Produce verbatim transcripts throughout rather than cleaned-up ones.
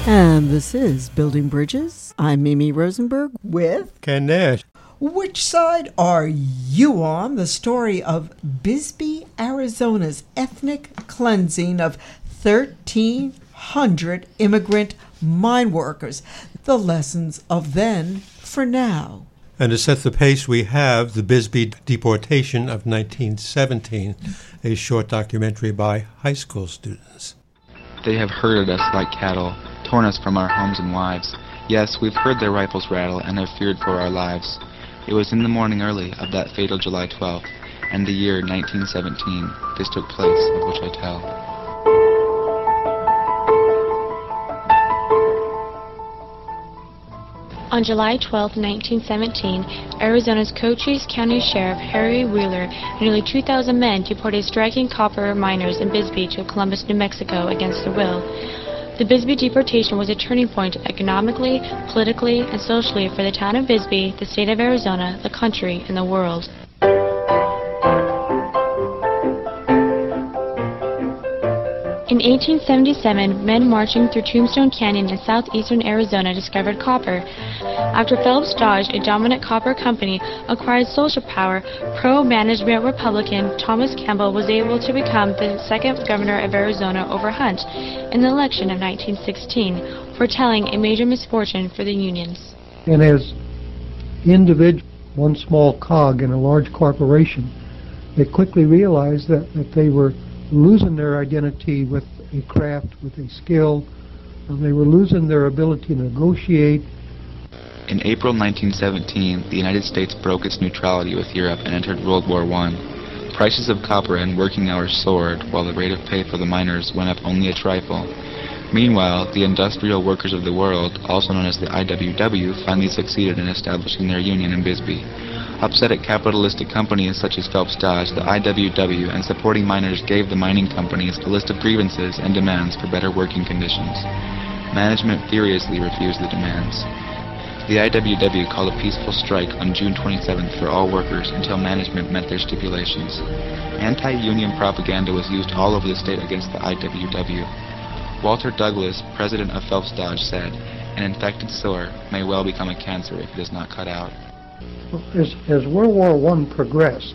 And this is Building Bridges. I'm Mimi Rosenberg with Ken Nash. Which side are you on? The story of Bisbee, Arizona's ethnic cleansing of thirteen hundred immigrant mine workers. The lessons of then for now. And to set the pace, we have the Bisbee deportation of nineteen seventeen, a short documentary by high school students. They have herded us like cattle, torn us from our homes and wives. Yes, we've heard their rifles rattle and have feared for our lives. It was in the morning early of that fatal July twelfth, and the year nineteen seventeen, this took place of which I tell. On July twelfth, nineteen seventeen, Arizona's Cochise County Sheriff Harry Wheeler and nearly two thousand men deported striking copper miners in Bisbee to Columbus, New Mexico against their will. The Bisbee deportation was a turning point economically, politically, and socially for the town of Bisbee, the state of Arizona, the country, and the world. In eighteen seventy-seven, men marching through Tombstone Canyon in southeastern Arizona discovered copper. After Phelps Dodge, a dominant copper company, acquired social power, pro-management Republican Thomas Campbell was able to become the second governor of Arizona over Hunt in the election of nineteen sixteen, foretelling a major misfortune for the unions. And as individuals, one small cog in a large corporation, they quickly realized that, that they were losing their identity with a craft, with a skill. And they were losing their ability to negotiate. In April nineteen seventeen, the United States broke its neutrality with Europe and entered World War One. Prices of copper and working hours soared, while the rate of pay for the miners went up only a trifle. Meanwhile, the industrial workers of the world, also known as the I W W, finally succeeded in establishing their union in Bisbee. Upset at capitalistic companies such as Phelps Dodge, the I W W and supporting miners gave the mining companies a list of grievances and demands for better working conditions. Management furiously refused the demands. The I W W called a peaceful strike on June twenty-seventh for all workers until management met their stipulations. Anti-union propaganda was used all over the state against the I W W. Walter Douglas, president of Phelps Dodge, said, "An infected sore may well become a cancer if it is not cut out." As, as World War One progressed,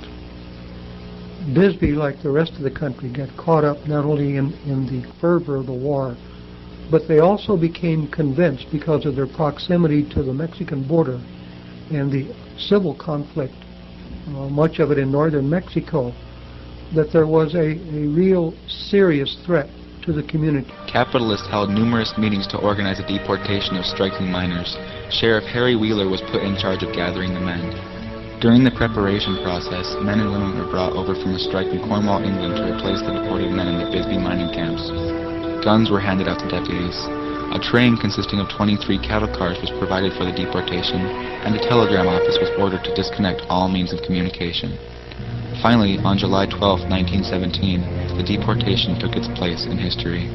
Bisbee, like the rest of the country, got caught up not only in, in the fervor of the war, but they also became convinced, because of their proximity to the Mexican border and the civil conflict, uh, much of it in northern Mexico, that there was a, a real serious threat to the community. Capitalists held numerous meetings to organize a deportation of striking miners. Sheriff Harry Wheeler was put in charge of gathering the men. During the preparation process, men and women were brought over from a strike in Cornwall, England to replace the deported men in the Bisbee mining camps. Guns were handed out to deputies. A train consisting of twenty-three cattle cars was provided for the deportation, and the telegram office was ordered to disconnect all means of communication. Finally, on July twelfth, nineteen seventeen, the deportation took its place in history.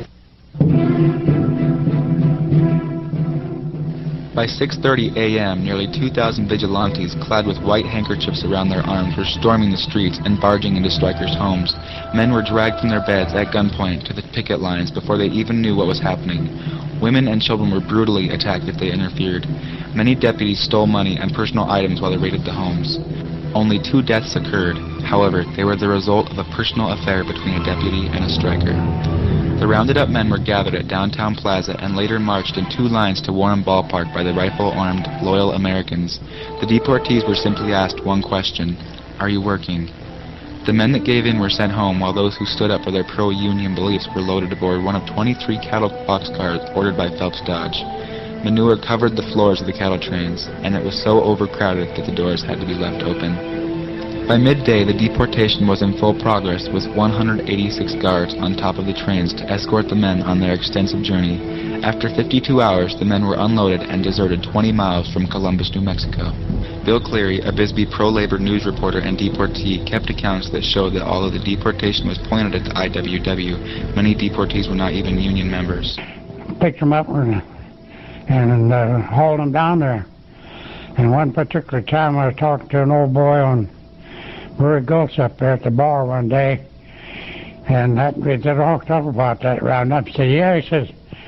By six thirty a m, nearly two thousand vigilantes, clad with white handkerchiefs around their arms, were storming the streets and barging into strikers' homes. Men were dragged from their beds at gunpoint to the picket lines before they even knew what was happening. Women and children were brutally attacked if they interfered. Many deputies stole money and personal items while they raided the homes. Only two deaths occurred. However, they were the result of a personal affair between a deputy and a striker. The rounded up men were gathered at Downtown Plaza and later marched in two lines to Warren Ballpark by the rifle-armed loyal Americans. The deportees were simply asked one question: "Are you working?" The men that gave in were sent home, while those who stood up for their pro-union beliefs were loaded aboard one of twenty-three cattle boxcars ordered by Phelps Dodge. Manure covered the floors of the cattle trains, and it was so overcrowded that the doors had to be left open. By midday, the deportation was in full progress, with one hundred eighty-six guards on top of the trains to escort the men on their extensive journey. After fifty-two hours, the men were unloaded and deserted twenty miles from Columbus, New Mexico. Bill Cleary, a Bisbee pro-labor news reporter and deportee, kept accounts that showed that although the deportation was pointed at the I W W, many deportees were not even union members. Picked them up and, and uh, hauled them down there. And one particular time I was talking to an old boy on Brewery Gulch up there at the bar one day, and that we did all talk about that roundup. He said, "Yeah," he says,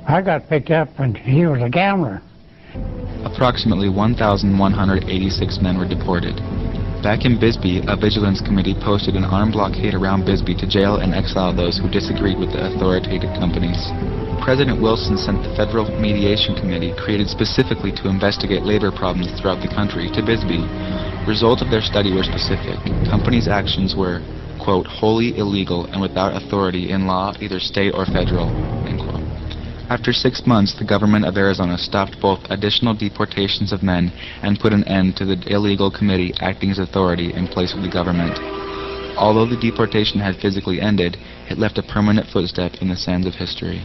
I got picked up and he was a gambler. Approximately one thousand one hundred eighty-six men were deported. Back in Bisbee, a vigilance committee posted an armed blockade around Bisbee to jail and exile those who disagreed with the authoritative companies. President Wilson sent the Federal Mediation Committee, created specifically to investigate labor problems throughout the country, to Bisbee. Results of their study were specific. Companies' actions were, quote, wholly illegal and without authority in law, either state or federal, end quote. After six months, the government of Arizona stopped both additional deportations of men and put an end to the illegal committee acting as authority in place of the government. Although the deportation had physically ended, it left a permanent footstep in the sands of history.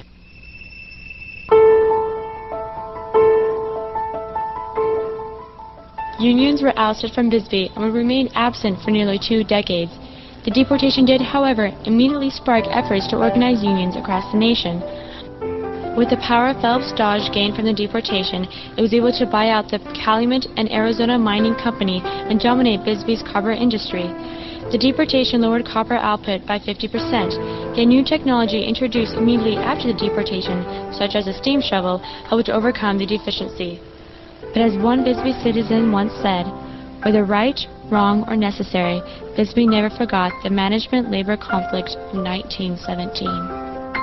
Unions were ousted from Bisbee and would remain absent for nearly two decades. The deportation did, however, immediately spark efforts to organize unions across the nation. With the power Phelps Dodge gained from the deportation, it was able to buy out the Calumet and Arizona Mining Company and dominate Bisbee's copper industry. The deportation lowered copper output by fifty percent, yet new technology introduced immediately after the deportation, such as a steam shovel, helped to overcome the deficiency. But as one Bisbee citizen once said, whether right, wrong, or necessary, Bisbee never forgot the management-labor conflict of nineteen seventeen.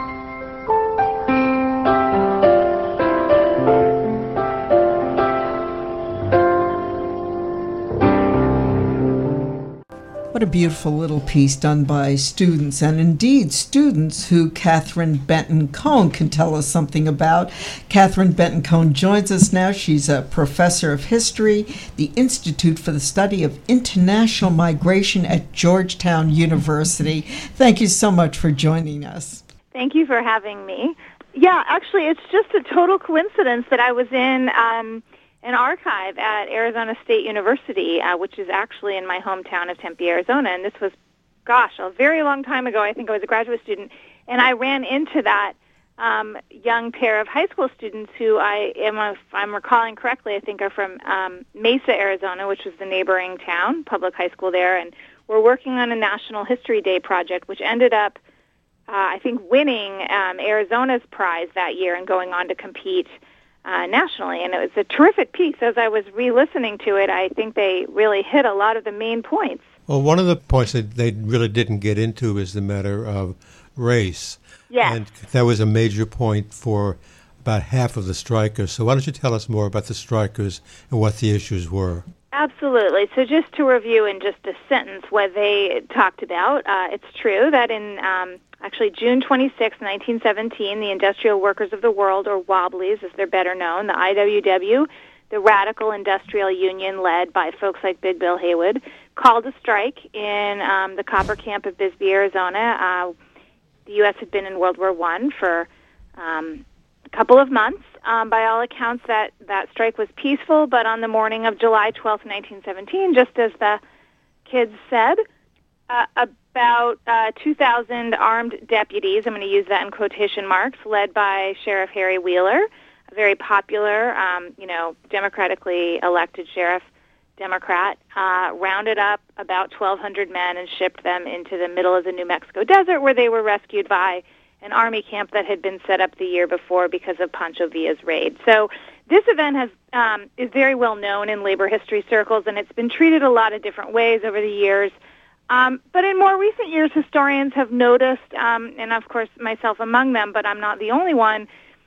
What a beautiful little piece done by students, and indeed students who Catherine Benton Cohn can tell us something about. Catherine Benton Cohn joins us now. She's a professor of history, the Institute for the Study of International Migration at Georgetown University. Thank you so much for joining us. Thank you for having me. Yeah, actually, it's just a total coincidence that I was in um, an archive at Arizona State University, uh, which is actually in my hometown of Tempe, Arizona. And this was, gosh, a very long time ago. I think I was a graduate student. And I ran into that um, young pair of high school students who I am, if I'm recalling correctly, I think are from um, Mesa, Arizona, which was the neighboring town, public high school there. And we're working on a National History Day project, which ended up, uh, I think, winning um, Arizona's prize that year and going on to compete Uh, nationally, and it was a terrific piece. As I was re-listening to it, I think they really hit a lot of the main points. Well, one of the points that they really didn't get into is the matter of race. Yes. And that was a major point for about half of the strikers. So why don't you tell us more about the strikers and what the issues were? Absolutely. So just to review in just a sentence what they talked about, uh, it's true that in um, actually June twenty-sixth, nineteen seventeen, the Industrial Workers of the World, or Wobblies as they're better known, the I W W, the radical industrial union led by folks like Big Bill Haywood, called a strike in um, the copper camp of Bisbee, Arizona. Uh, the U S had been in World War One for um, a couple of months. Um, by all accounts, that, that strike was peaceful, but on the morning of July twelfth, nineteen seventeen, just as the kids said, uh, about uh, two thousand armed deputies, I'm going to use that in quotation marks, led by Sheriff Harry Wheeler, a very popular, um, you know, democratically elected sheriff, Democrat, uh, rounded up about twelve hundred men and shipped them into the middle of the New Mexico desert, where they were rescued by an army camp that had been set up the year before because of Pancho Villa's raid. So this event has um, is very well known in labor history circles, and it's been treated a lot of different ways over the years. Um, but in more recent years, historians have noticed, um, and of course myself among them, but I'm not the only one,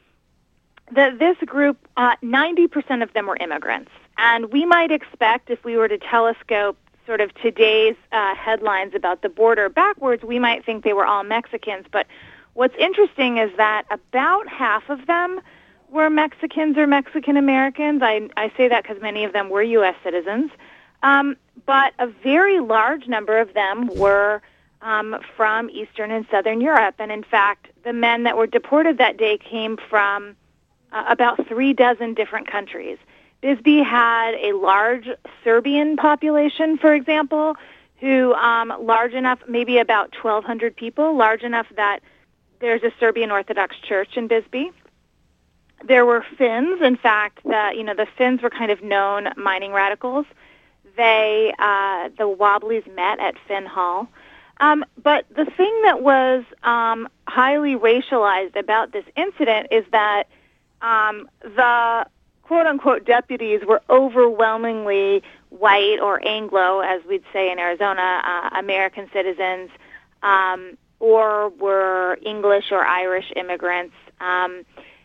that this group, uh, ninety percent of them were immigrants. And we might expect, if we were to telescope sort of today's uh, headlines about the border backwards, we might think they were all Mexicans. But what's interesting is that about half of them were Mexicans or Mexican Americans. I, I say that because many of them were U S citizens. Um, but a very large number of them were um, from Eastern and Southern Europe. And in fact, the men that were deported that day came from uh, about three dozen different countries. Bisbee had a large Serbian population, for example, who um, large enough, maybe about twelve hundred people, large enough that there's a Serbian Orthodox church in Bisbee. There were Finns. In fact, the, you know, the Finns were kind of known mining radicals. They, uh, the Wobblies met at Finn Hall. Um, but the thing that was um, highly racialized about this incident is that um, the quote-unquote deputies were overwhelmingly white or Anglo, as we'd say in Arizona, uh, American citizens, um, or were English or Irish immigrants. Um,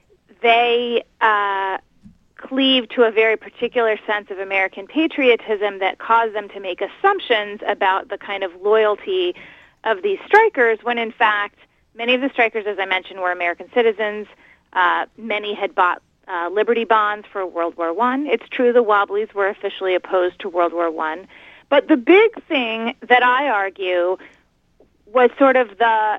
they uh, cleaved to a very particular sense of American patriotism that caused them to make assumptions about the kind of loyalty of these strikers, when in fact many of the strikers, as I mentioned, were American citizens. Uh, many had bought uh, Liberty bonds for World War One. It's true the Wobblies were officially opposed to World War One. But the big thing that I argue was sort of the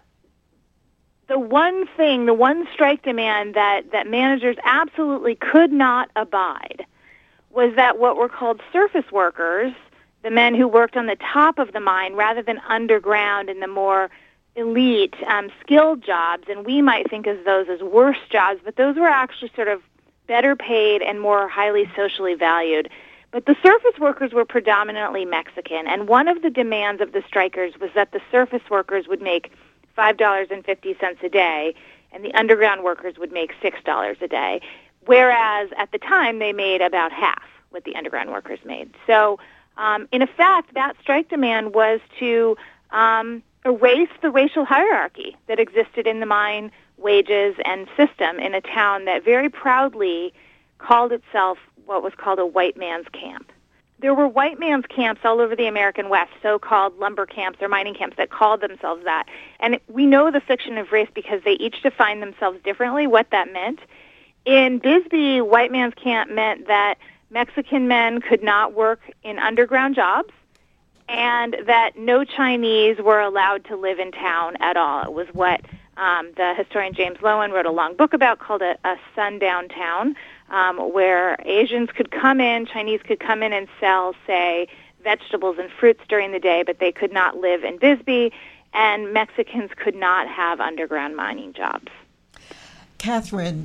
the one thing, the one strike demand that, that managers absolutely could not abide was that what were called surface workers, the men who worked on the top of the mine rather than underground in the more elite, um, skilled jobs, and we might think of those as worse jobs, but those were actually sort of better paid and more highly socially valued. But the surface workers were predominantly Mexican, and one of the demands of the strikers was that the surface workers would make five dollars and fifty cents a day, and the underground workers would make six dollars a day, whereas at the time they made about half what the underground workers made. So, um, in effect, that strike demand was to um, erase the racial hierarchy that existed in the mine wages and system in a town that very proudly called itself what was called a white man's camp. There were white man's camps all over the American West, so-called lumber camps or mining camps that called themselves that. And we know the fiction of race because they each defined themselves differently, what that meant. In Bisbee, white man's camp meant that Mexican men could not work in underground jobs and that no Chinese were allowed to live in town at all. It was what um, the historian James Lowen wrote a long book about called a, a sundown town, um, where Asians could come in, Chinese could come in and sell, say, vegetables and fruits during the day, but they could not live in Bisbee, and Mexicans could not have underground mining jobs. Catherine,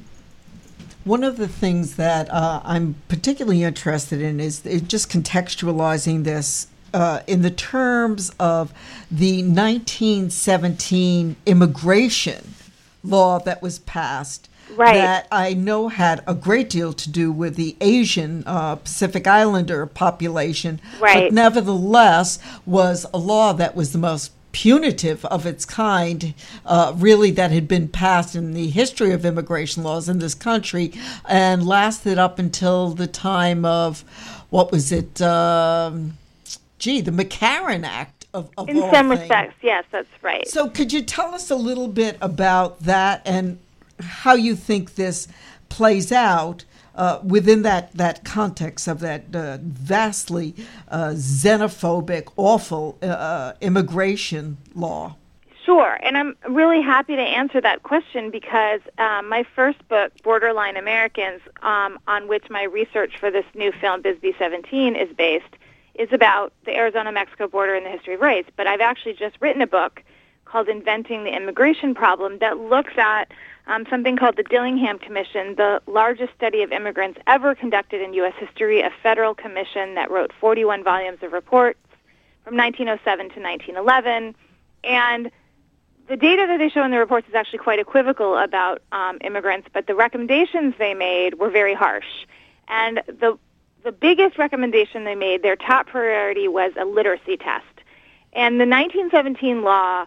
one of the things that uh, I'm particularly interested in is just contextualizing this uh, in the terms of the nineteen seventeen immigration law that was passed. Right. That I know had a great deal to do with the Asian uh, Pacific Islander population, right. but nevertheless was a law that was the most punitive of its kind, uh, really, that had been passed in the history of immigration laws in this country, and lasted up until the time of, what was it, um, gee, the McCarran Act of, of In all some things. respects, yes, that's right. So could you tell us a little bit about that and how you think this plays out uh, within that, that context of that uh, vastly uh, xenophobic, awful uh, immigration law? Sure, and I'm really happy to answer that question because um, my first book, Borderline Americans, um, on which my research for this new film, Bisbee seventeen, is based, is about the Arizona-Mexico border and the history of race. But I've actually just written a book called Inventing the Immigration Problem that looks at um, something called the Dillingham Commission, the largest study of immigrants ever conducted in U S history, a federal commission that wrote forty-one volumes of reports from nineteen oh seven to nineteen eleven. And the data that they show in the reports is actually quite equivocal about um, immigrants, but the recommendations they made were very harsh. And the the biggest recommendation they made, their top priority, was a literacy test. And the nineteen seventeen law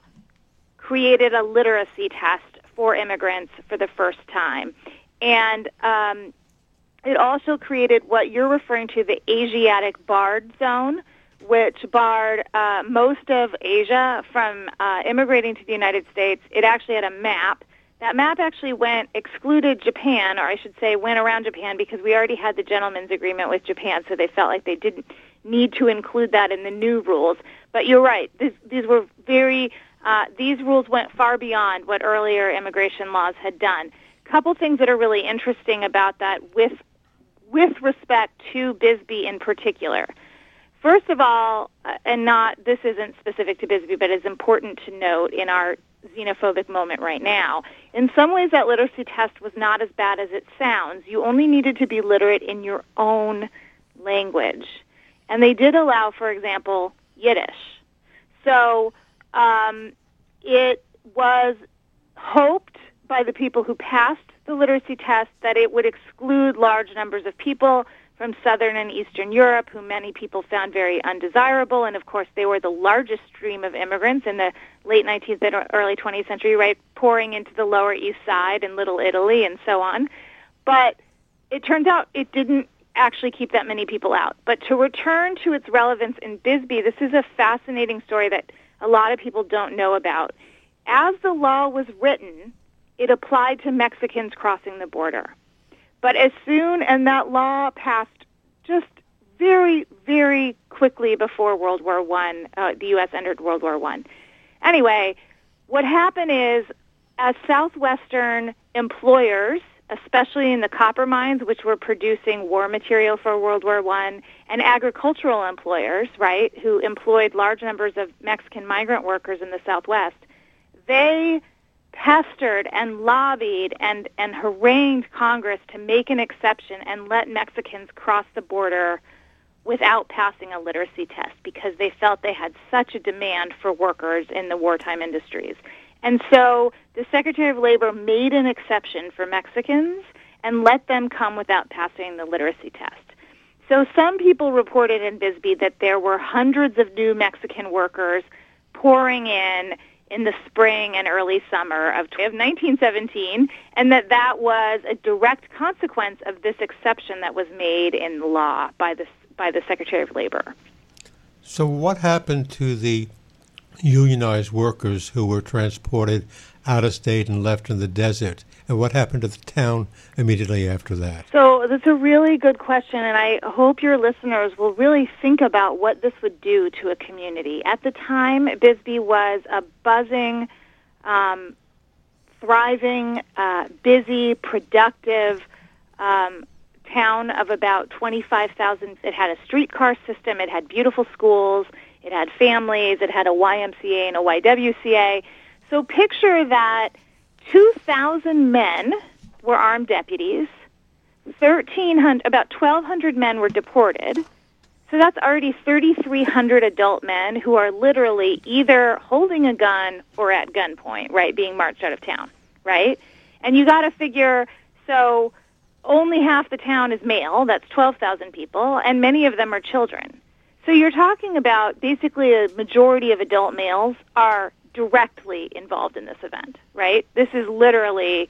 created a literacy test for immigrants for the first time. And um, it also created what you're referring to, the Asiatic barred zone, which barred uh, most of Asia from uh, immigrating to the United States. It actually had a map. That map actually went, excluded Japan, or I should say went around Japan, because we already had the gentleman's agreement with Japan, so they felt like they didn't need to include that in the new rules. But you're right, this, these were very, uh, these rules went far beyond what earlier immigration laws had done. A couple things that are really interesting about that with, with respect to Bisbee in particular. First of all, uh, and not, this isn't specific to Bisbee, but it's important to note in our xenophobic moment right now, in some ways that literacy test was not as bad as it sounds. You only needed to be literate in your own language. And they did allow, for example, Yiddish. So um, it was hoped by the people who passed the literacy test that it would exclude large numbers of people from Southern and Eastern Europe, who many people found very undesirable. And, of course, they were the largest stream of immigrants in the late nineteenth and early twentieth century, right, pouring into the Lower East Side and Little Italy and so on. But it turns out it didn't actually keep that many people out. But to return to its relevance in Bisbee, this is a fascinating story that a lot of people don't know about. As the law was written, it applied to Mexicans crossing the border. But as soon, and that law passed just very, very quickly before World War One, uh, the U S entered World War One. Anyway, what happened is, as Southwestern employers, especially in the copper mines, which were producing war material for World War One, and agricultural employers, right, who employed large numbers of Mexican migrant workers in the Southwest, they pestered and lobbied and, and harangued Congress to make an exception and let Mexicans cross the border without passing a literacy test because they felt they had such a demand for workers in the wartime industries. And so the Secretary of Labor made an exception for Mexicans and let them come without passing the literacy test. So some people reported in Bisbee that there were hundreds of new Mexican workers pouring in in the spring and early summer of nineteen seventeen, and that that was a direct consequence of this exception that was made in the law by the, by the Secretary of Labor. So what happened to the unionized workers who were transported out of state and left in the desert? And what happened to the town immediately after that? So that's a really good question, and I hope your listeners will really think about what this would do to a community. At the time, Bisbee was a buzzing, um, thriving, uh, busy, productive um, town of about twenty-five thousand. It had a streetcar system. It had beautiful schools. It had families. It had a Y M C A and a Y W C A. So picture that two thousand men were armed deputies, thirteen hundred, about twelve hundred men were deported. So that's already thirty-three hundred adult men who are literally either holding a gun or at gunpoint, right, being marched out of town, right? And you got to figure, so only half the town is male, that's twelve thousand people, and many of them are children. So you're talking about basically a majority of adult males are directly involved in this event, right? This is literally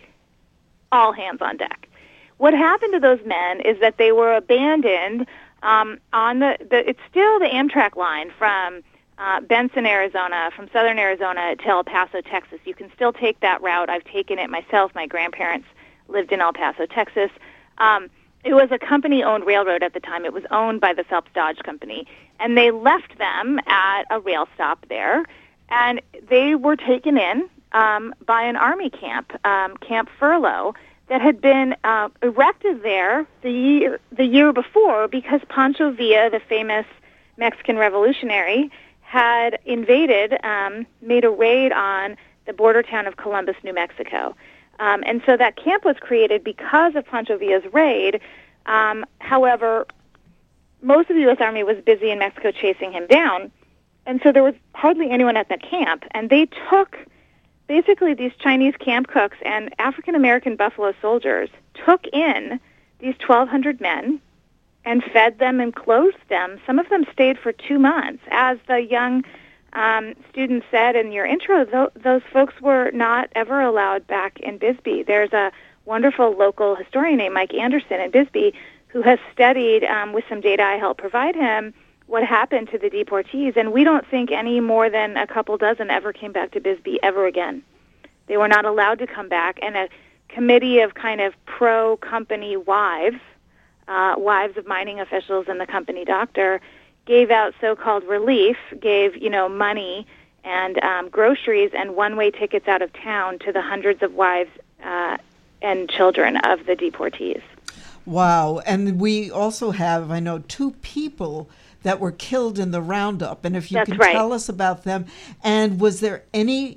all hands on deck. What happened to those men is that they were abandoned um, on the, the, it's still the Amtrak line from uh, Benson, Arizona, from southern Arizona to El Paso, Texas. You can still take that route. I've taken it myself. My grandparents lived in El Paso, Texas. Um, it was a company-owned railroad at the time. It was owned by the Phelps Dodge Company, and they left them at a rail stop there. And they were taken in um, by an army camp, um, Camp Furlough, that had been uh, erected there the year, the year before because Pancho Villa, the famous Mexican revolutionary, had invaded, um, made a raid on the border town of Columbus, New Mexico. Um, and so that camp was created because of Pancho Villa's raid. Um, however, most of the U S Army was busy in Mexico chasing him down. And so there was hardly anyone at that camp. And they took, basically these Chinese camp cooks and African-American Buffalo soldiers took in these twelve hundred men and fed them and clothed them. Some of them stayed for two months. As the young um, student said in your intro, th- those folks were not ever allowed back in Bisbee. There's a wonderful local historian named Mike Anderson in Bisbee who has studied, um, with some data I helped provide him, what happened to the deportees, and we don't think any more than a couple dozen ever came back to Bisbee ever again. They were not allowed to come back, and a committee of kind of pro-company wives, uh, wives of mining officials and the company doctor, gave out so-called relief, gave, you know, money and um, groceries and one-way tickets out of town to the hundreds of wives uh, and children of the deportees. Wow, and we also have, I know, two people that were killed in the roundup, and if you That's can right. tell us about them. And was there any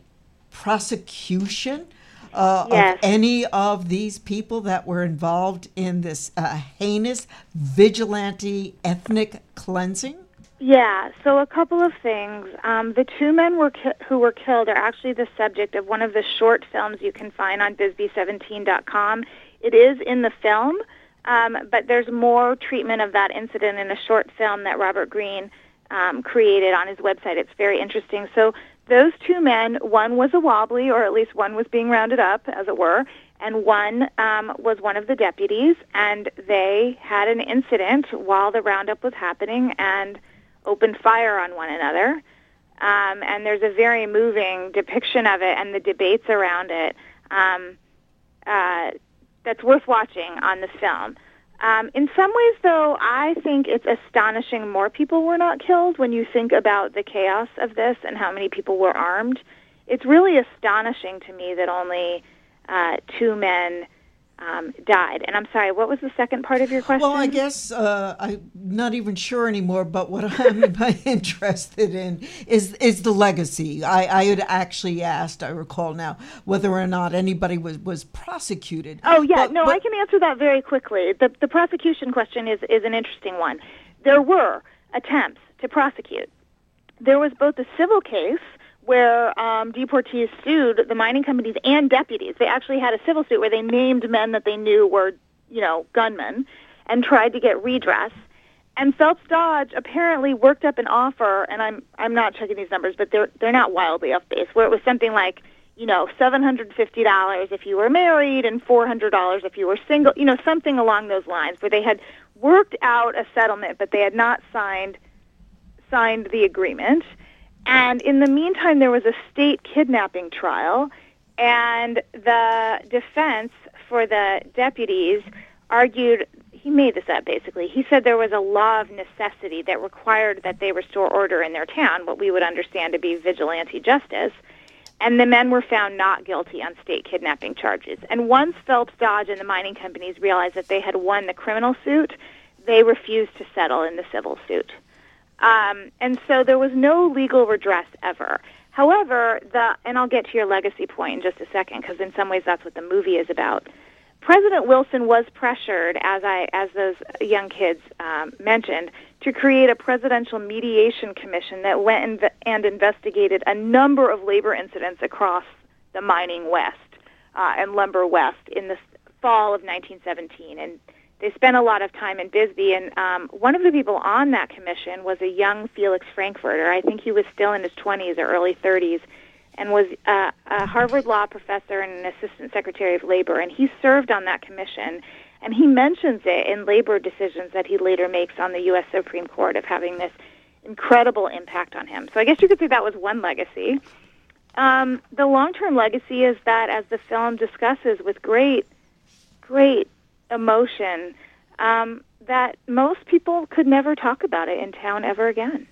prosecution uh, yes. of any of these people that were involved in this uh, heinous vigilante ethnic cleansing? Yeah, so a couple of things. Um, the two men were ki- who were killed are actually the subject of one of the short films you can find on bisbee seventeen dot com. It is in the film, um, but there's more treatment of that incident in a short film that Robert Greene um, created on his website. It's very interesting. So those two men, one was a wobbly, or at least one was being rounded up, as it were, and one um, was one of the deputies, and they had an incident while the roundup was happening and opened fire on one another. Um, and there's a very moving depiction of it and the debates around it um, uh, that's worth watching on the film. Um, in some ways, though, I think it's astonishing more people were not killed when you think about the chaos of this and how many people were armed. It's really astonishing to me that only uh, two men um, died. And I'm sorry, what was the second part of your question? Well, I guess uh, I'm not even sure anymore, but what I'm interested in is is the legacy. I, I had actually asked, I recall now, whether or not anybody was, was prosecuted. Oh, yeah, but, no, but, I can answer that very quickly. The, the prosecution question is, is an interesting one. There were attempts to prosecute. There was both a civil case where um, deportees sued the mining companies and deputies. They actually had a civil suit where they named men that they knew were, you know, gunmen, and tried to get redress. And Phelps Dodge apparently worked up an offer, and I'm I'm not checking these numbers, but they're they're not wildly off base, where it was something like, you know, seven hundred fifty dollars if you were married and four hundred dollars if you were single, you know, something along those lines, where they had worked out a settlement, but they had not signed signed the agreement. And in the meantime, there was a state kidnapping trial, and the defense for the deputies argued, he made this up basically, he said there was a law of necessity that required that they restore order in their town, what we would understand to be vigilante justice, and the men were found not guilty on state kidnapping charges. And once Phelps Dodge and the mining companies realized that they had won the criminal suit, they refused to settle in the civil suit. Um, and so there was no legal redress ever. However, the and I'll get to your legacy point in just a second, because in some ways that's what the movie is about. President Wilson was pressured, as I as those young kids um, mentioned, to create a presidential mediation commission that went and, and investigated a number of labor incidents across the mining West uh, and lumber West in the fall of nineteen seventeen. And they spent a lot of time in Bisbee, and um, one of the people on that commission was a young Felix Frankfurter. I think he was still in his twenties or early thirties, and was uh, a Harvard Law professor and an assistant secretary of labor, and he served on that commission, and he mentions it in labor decisions that he later makes on the U S Supreme Court of having this incredible impact on him. So I guess you could say that was one legacy. Um, the long-term legacy is that, as the film discusses with great, great emotion, um, that most people could never talk about it in town ever again.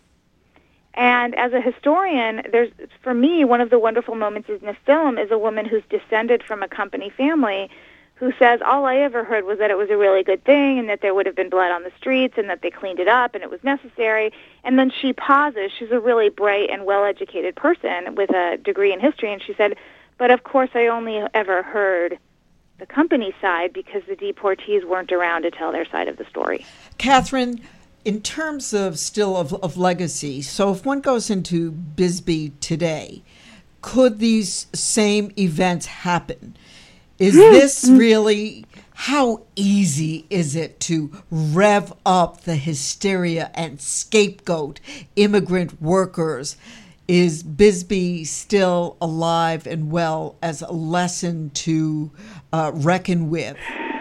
And as a historian, there's, for me, one of the wonderful moments in the film is a woman who's descended from a company family who says, all I ever heard was that it was a really good thing and that there would have been blood on the streets and that they cleaned it up and it was necessary. And then she pauses. She's a really bright and well-educated person with a degree in history, and she said, but of course I only ever heard the company side because the deportees weren't around to tell their side of the story. Catherine, in terms of still of, of legacy, so if one goes into Bisbee today, could these same events happen? Is this really, how easy is it to rev up the hysteria and scapegoat immigrant workers? Is Bisbee still alive and well as a lesson to uh, reckon with?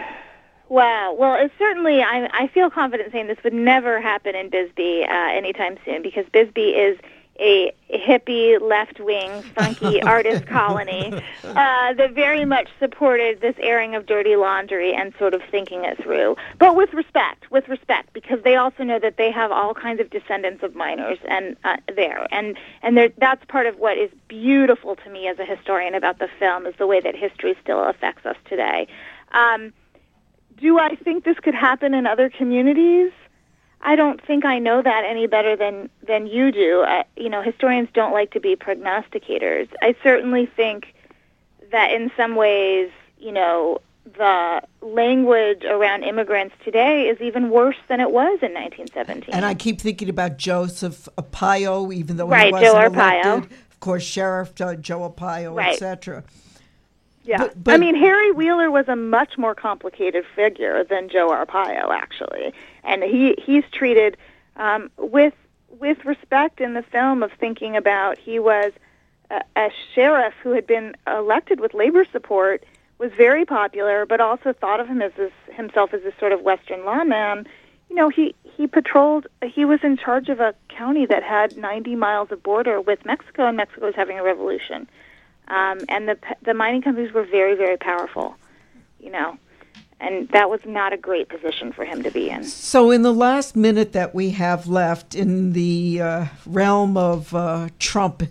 Wow. Well, it's certainly, I, I feel confident saying this would never happen in Bisbee uh, anytime soon, because Bisbee is a hippie, left-wing, funky artist colony uh, that very much supported this airing of dirty laundry and sort of thinking it through. But with respect, with respect, because they also know that they have all kinds of descendants of miners and uh, there. And, and that's part of what is beautiful to me as a historian about the film, is the way that history still affects us today. Um, do I think this could happen in other communities? I don't think I know that any better than, than you do. I, you know, historians don't like to be prognosticators. I certainly think that in some ways, you know, the language around immigrants today is even worse than it was in nineteen seventeen. And I keep thinking about Joseph Arpaio, even though right, he wasn't Joe elected. Arpaio. Of course, Sheriff uh, Joe Arpaio, right. et cetera. Yeah, but, but, I mean, Harry Wheeler was a much more complicated figure than Joe Arpaio, actually, and he he's treated um, with with respect in the film of thinking about he was a, a sheriff who had been elected with labor support, was very popular, but also thought of him as this, himself as this sort of Western lawman. You know, he, he patrolled, he was in charge of a county that had ninety miles of border with Mexico, and Mexico was having a revolution. Um, and the the mining companies were very, very powerful, you know, and that was not a great position for him to be in. So in the last minute that we have left in the uh, realm of uh, Trump,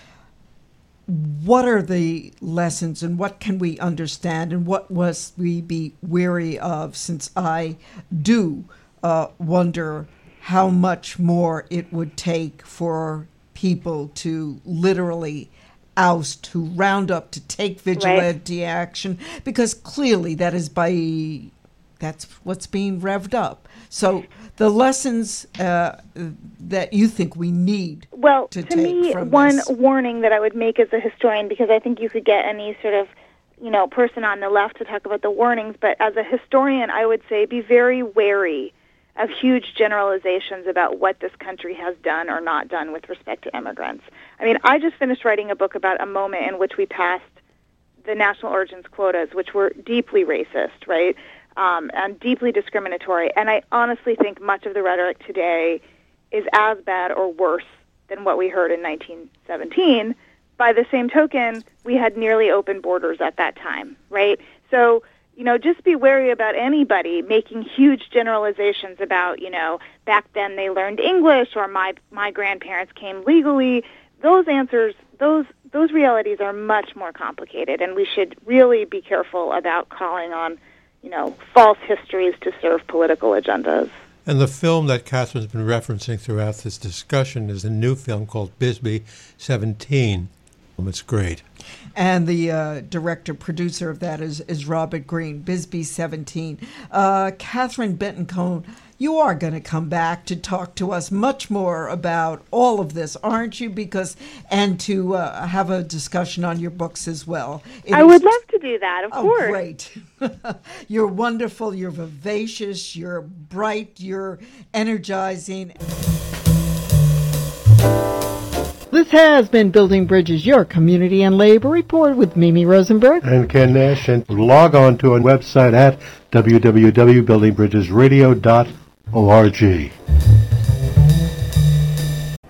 what are the lessons and what can we understand and what must we be wary of, since I do uh, wonder how much more it would take for people to literally oust, to round up, to take vigilante right. action, because clearly that is by, that's what's being revved up. So the lessons uh, that you think we need well, to, to take me, from one this. warning that I would make as a historian, because I think you could get any sort of, you know, person on the left to talk about the warnings, but as a historian, I would say be very wary of huge generalizations about what this country has done or not done with respect to immigrants. I mean, I just finished writing a book about a moment in which we passed the national origins quotas, which were deeply racist, right, um, and deeply discriminatory. And I honestly think much of the rhetoric today is as bad or worse than what we heard in nineteen seventeen. By the same token, we had nearly open borders at that time, right? So, you know, just be wary about anybody making huge generalizations about, you know, back then they learned English or my my grandparents came legally. Those answers, those those realities are much more complicated, and we should really be careful about calling on, you know, false histories to serve political agendas. And the film that Catherine's been referencing throughout this discussion is a new film called Bisbee seventeen. It's great. And the uh, director, producer of that is, is Robert Greene, Bisbee seventeen. Uh, Catherine Benton-Cohn, you are going to come back to talk to us much more about all of this, aren't you? Because and to uh, have a discussion on your books as well. It I is, would love to do that, of oh, course. Great. You're wonderful, you're vivacious, you're bright, you're energizing. This has been Building Bridges, your community and labor report with Mimi Rosenberg and Ken Nash. And log on to our website at w w w dot building bridges radio dot org.